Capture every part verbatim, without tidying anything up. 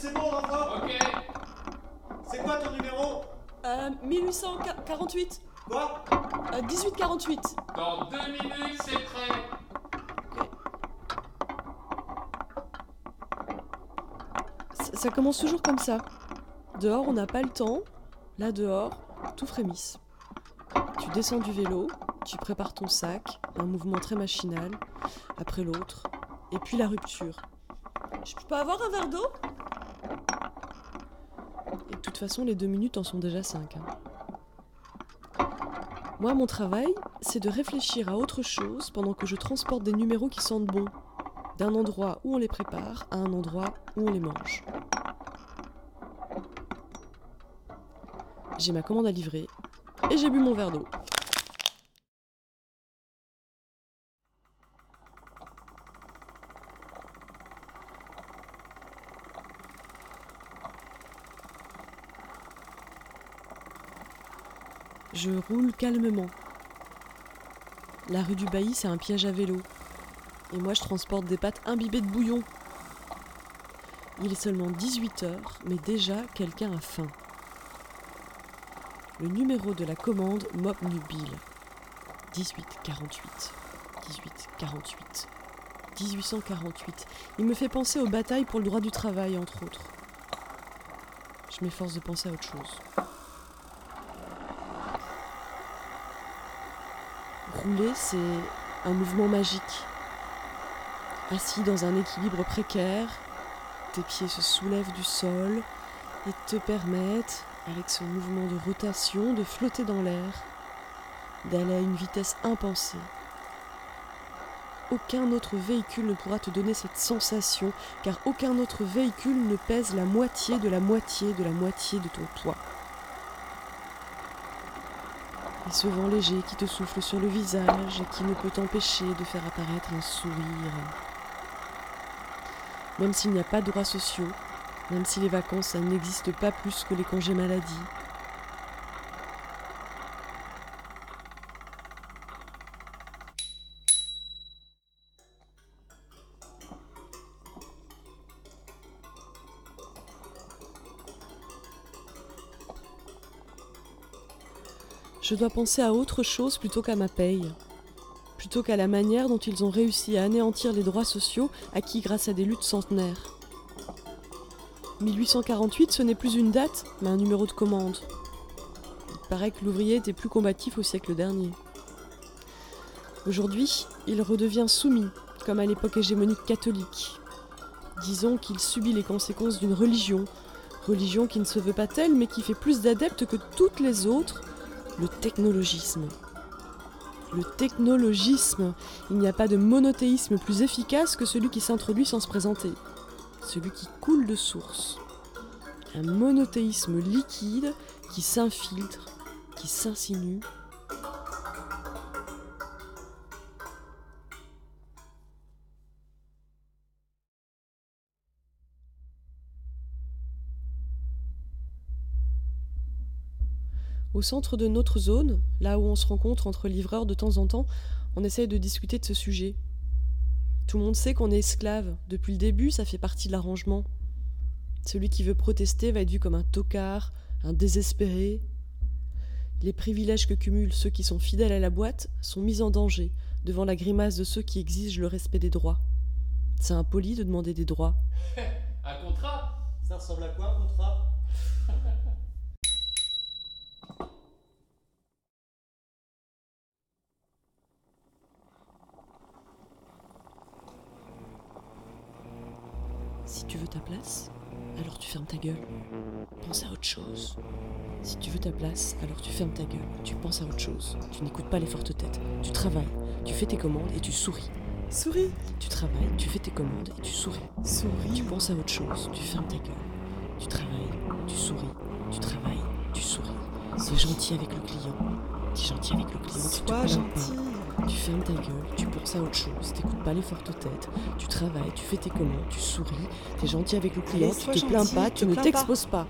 c'est bon, l'enfant. Ok. C'est quoi ton numéro? Euh, mille huit cent quarante-huit. Quoi? Euh, dix-huit quarante-huit. Dans deux minutes, c'est prêt. Ça, ça commence toujours comme ça. Dehors, on n'a pas le temps. Là, dehors, tout frémisse. Tu descends du vélo, tu prépares ton sac, un mouvement très machinal, après l'autre, et puis la rupture. Je peux avoir un verre d'eau? Et de toute façon, les deux minutes en sont déjà cinq. Hein. Moi, mon travail, c'est de réfléchir à autre chose pendant que je transporte des numéros qui sentent bon, d'un endroit où on les prépare à un endroit où on les mange. J'ai ma commande à livrer et j'ai bu mon verre d'eau. Je roule calmement. La rue du Bailly, c'est un piège à vélo. Et moi, je transporte des pâtes imbibées de bouillon. Il est seulement dix-huit heures, mais déjà, quelqu'un a faim. Le numéro de la commande m'obnubile. dix-huit quarante-huit. dix-huit quarante-huit. dix-huit cent quarante-huit. Il me fait penser aux batailles pour le droit du travail, entre autres. Je m'efforce de penser à autre chose. Rouler, c'est un mouvement magique. Assis dans un équilibre précaire, tes pieds se soulèvent du sol et te permettent, avec ce mouvement de rotation, de flotter dans l'air, d'aller à une vitesse impensée. Aucun autre véhicule ne pourra te donner cette sensation, car aucun autre véhicule ne pèse la moitié de la moitié de la moitié de ton poids. Et ce vent léger qui te souffle sur le visage et qui ne peut t'empêcher de faire apparaître un sourire. Même s'il n'y a pas de droits sociaux, même si les vacances, ça n'existe pas plus que les congés maladie. Je dois penser à autre chose plutôt qu'à ma paye, plutôt qu'à la manière dont ils ont réussi à anéantir les droits sociaux acquis grâce à des luttes centenaires. mille huit cent quarante-huit, ce n'est plus une date, mais un numéro de commande. Il paraît que l'ouvrier était plus combatif au siècle dernier. Aujourd'hui, il redevient soumis, comme à l'époque hégémonique catholique. Disons qu'il subit les conséquences d'une religion, religion qui ne se veut pas telle, mais qui fait plus d'adeptes que toutes les autres, le technologisme. Le technologisme, il n'y a pas de monothéisme plus efficace que celui qui s'introduit sans se présenter. Celui qui coule de source. Un monothéisme liquide qui s'infiltre, qui s'insinue. Au centre de notre zone, là où on se rencontre entre livreurs de temps en temps, on essaye de discuter de ce sujet. Tout le monde sait qu'on est esclave. Depuis le début, ça fait partie de l'arrangement. Celui qui veut protester va être vu comme un tocard, un désespéré. Les privilèges que cumulent ceux qui sont fidèles à la boîte sont mis en danger devant la grimace de ceux qui exigent le respect des droits. C'est impoli de demander des droits. Un contrat? Ça ressemble à quoi, un contrat? Si tu veux ta place, alors tu fermes ta gueule. Pense à autre chose. Si tu veux ta place, alors tu fermes ta gueule. Tu penses à autre chose. Tu n'écoutes pas les fortes têtes. Tu travailles, tu fais tes commandes et tu souris. Souris. Tu travailles, tu fais tes commandes et tu souris. Souris. Tu penses à autre chose. Tu fermes ta gueule. Tu travailles, tu souris. Tu travailles, tu souris. Sois gentil avec le client. Tu es gentil avec le client. Tu te Sois plains gentil. pas. Tu fermes ta gueule, tu penses à autre chose, t'écoutes pas les fortes têtes, tu travailles, tu fais tes commandes, tu souris, t'es gentil avec le client, Allez, tu sois te plains gentil, pas, te tu ne plains t'exposes pas.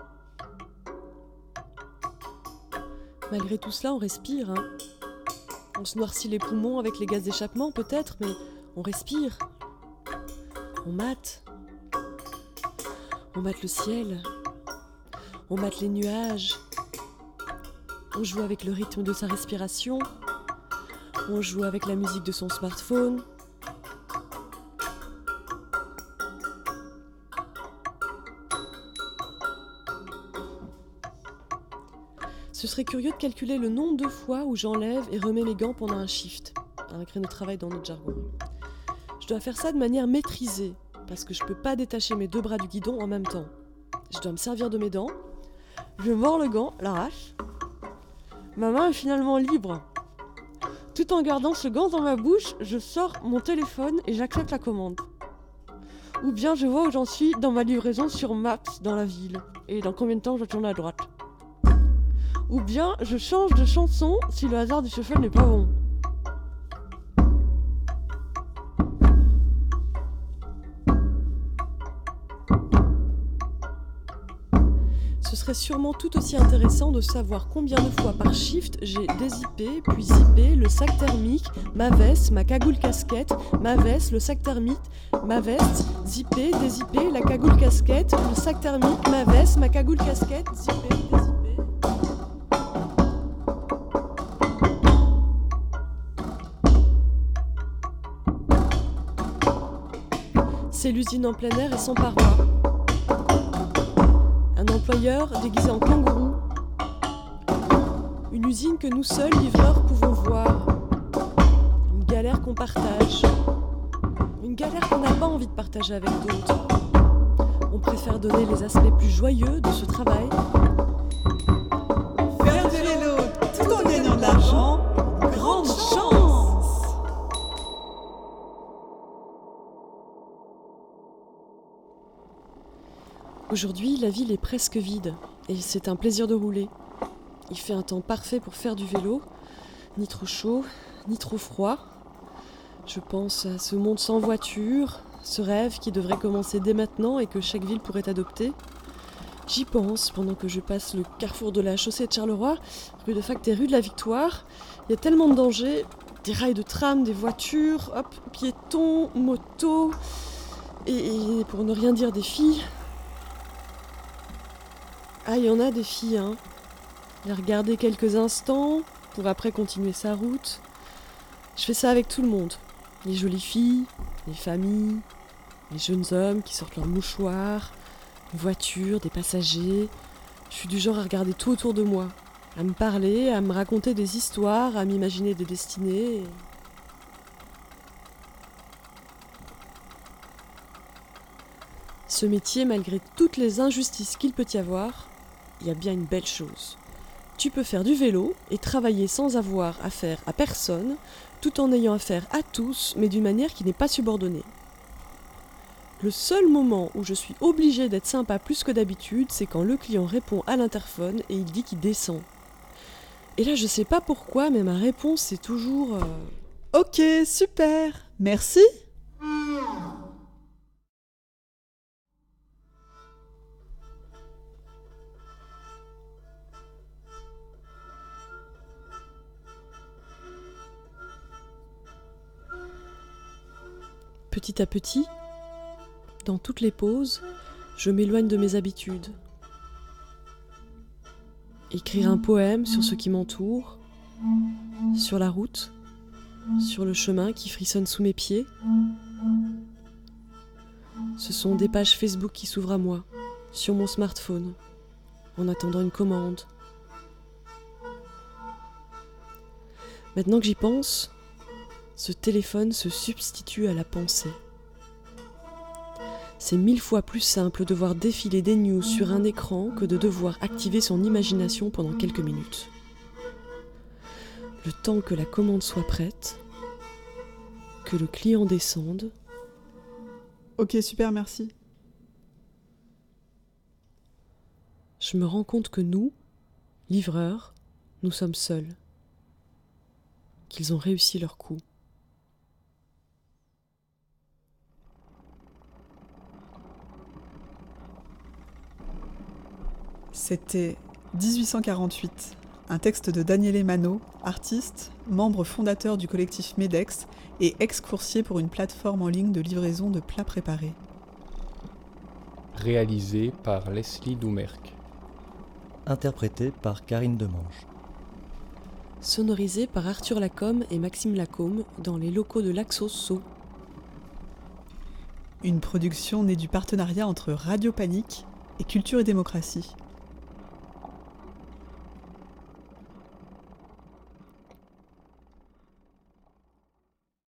Malgré tout cela, on respire, hein. On se noircit les poumons avec les gaz d'échappement peut-être, mais on respire. On mate. On mate le ciel. On mate les nuages. On joue avec le rythme de sa respiration. On joue avec la musique de son smartphone. Ce serait curieux de calculer le nombre de fois où j'enlève et remets mes gants pendant un shift, un créneau de travail dans notre jargon. Je dois faire ça de manière maîtrisée, parce que je peux pas détacher mes deux bras du guidon en même temps. Je dois me servir de mes dents. Je mords le gant, l'arrache. Ma main est finalement libre. Tout en gardant ce gant dans ma bouche, je sors mon téléphone et j'accepte la commande. Ou bien je vois où j'en suis dans ma livraison sur Maps dans la ville, et dans combien de temps je tourne à droite. Ou bien je change de chanson si le hasard du shuffle n'est pas bon. Ce serait sûrement tout aussi intéressant de savoir combien de fois par shift j'ai dézippé, puis zippé le sac thermique, ma veste, ma cagoule casquette, ma veste, le sac thermique, ma veste, zippé, dézippé, la cagoule casquette, le sac thermique, ma veste, ma cagoule casquette, zippé, dézippé. C'est l'usine en plein air et sans paroi. Un employeur déguisé en kangourou. Une usine que nous seuls, livreurs, pouvons voir. Une galère qu'on partage. Une galère qu'on n'a pas envie de partager avec d'autres. On préfère donner les aspects plus joyeux de ce travail. Faire du vélo tout en gagnant de l'argent, grande chance! Aujourd'hui, la ville est presque vide et c'est un plaisir de rouler. Il fait un temps parfait pour faire du vélo, ni trop chaud, ni trop froid. Je pense à ce monde sans voiture, ce rêve qui devrait commencer dès maintenant et que chaque ville pourrait adopter. J'y pense pendant que je passe le carrefour de la chaussée de Charleroi, rue de Facte et rue de la Victoire. Il y a tellement de dangers, des rails de tram, des voitures, hop, piétons, motos, et, et pour ne rien dire des filles. Ah, il y en a des filles, hein. Les regarder quelques instants, pour après continuer sa route. Je fais ça avec tout le monde. Les jolies filles, les familles, les jeunes hommes qui sortent leurs mouchoirs, les voitures, des passagers. Je suis du genre à regarder tout autour de moi, à me parler, à me raconter des histoires, à m'imaginer des destinées. Ce métier, malgré toutes les injustices qu'il peut y avoir, il y a bien une belle chose. Tu peux faire du vélo et travailler sans avoir affaire à personne, tout en ayant affaire à tous, mais d'une manière qui n'est pas subordonnée. Le seul moment où je suis obligée d'être sympa plus que d'habitude, c'est quand le client répond à l'interphone et il dit qu'il descend. Et là, je sais pas pourquoi, mais ma réponse, c'est toujours... Euh... Ok, super, merci. Petit à petit, dans toutes les pauses, je m'éloigne de mes habitudes. Écrire un poème sur ce qui m'entoure, sur la route, sur le chemin qui frissonne sous mes pieds. Ce sont des pages Facebook qui s'ouvrent à moi, sur mon smartphone, en attendant une commande. Maintenant que j'y pense, ce téléphone se substitue à la pensée. C'est mille fois plus simple de voir défiler des news sur un écran que de devoir activer son imagination pendant quelques minutes. Le temps que la commande soit prête, que le client descende. Ok, super, merci. Je me rends compte que nous, livreurs, nous sommes seuls. Qu'ils ont réussi leur coup. C'était dix-huit cent quarante-huit. un texte de Daniele Mano, artiste, membre fondateur du collectif MEDEX et ex-coursier pour une plateforme en ligne de livraison de plats préparés. Réalisé par Leslie Doumerc. Interprété par Karine Demange. Sonorisé par Arthur Lacombe et Maxime Lacombe dans les locaux de l'Axos Sceaux. Une production née du partenariat entre Radio Panique et Culture et Démocratie.